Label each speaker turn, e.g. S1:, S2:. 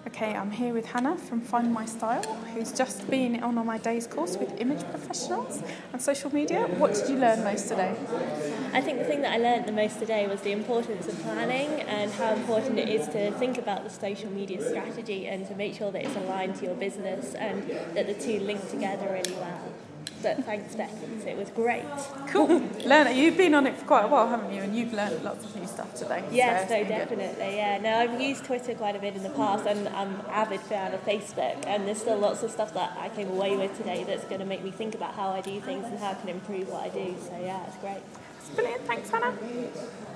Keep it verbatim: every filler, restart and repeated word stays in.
S1: Okay, I'm here with Hannah from Find My Style, who's just been on my day's course with image professionals and social media. What did you learn most today?
S2: I think the thing that I learned the most today was the importance of planning and how important it is to think about the social media strategy and to make sure that it's aligned to your business and that the two link together really well. But thanks, Becky. It was great.
S1: Cool. Learn. You've been on it for quite a while, haven't you? And you've learned lots of new stuff today.
S2: Yes,
S1: so
S2: no, definitely. Good. Yeah. No, I've used Twitter quite a bit in the past, and I'm an avid fan of Facebook. And there's still lots of stuff that I came away with today that's going to make me think about how I do things and how I can improve what I do. So yeah, it's great.
S1: It's brilliant. Thanks, Hannah.